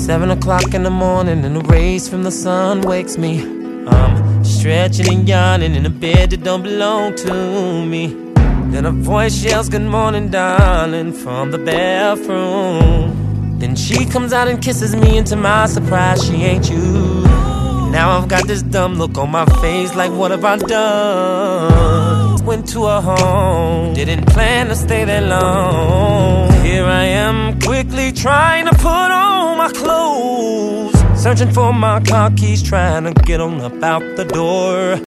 7 o'clock in the morning and the rays from the sun wakes me. I'm stretching and yawning in a bed that don't belong to me. Then a voice yells, "Good morning, darling," from the bathroom. Then she comes out and kisses me, and to my surprise, she ain't you. Now I've got this dumb look on my face, like what have I done? Went to her home, didn't plan to stay that long. Here I am, quickly trying to put on my clothes, searching for my car keys, trying to get on up out the door.